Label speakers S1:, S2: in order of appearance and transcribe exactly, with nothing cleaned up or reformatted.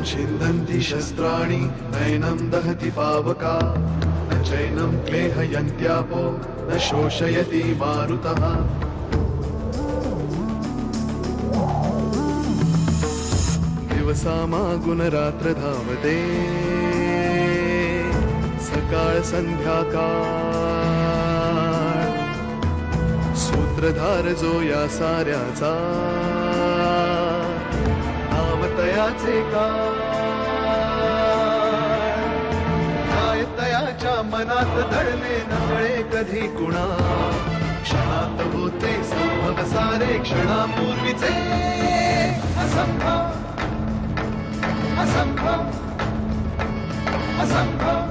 S1: छिन्दन्ति शस्त्राणि नैनं दहति पावका न चैनं क्लेहयन्त्यापो न शोषयति मारुतः दिवसामागुनरात्र धावते सकाळ संध्याकाळ सूत्रधार जो या साऱ्याचा नावतयाचे काळ तयाच्या मनात दडले नकळे कधी कुणा क्षणात होते संभव सारे क्षणापूर्वीचे असंभव असंभव असंभव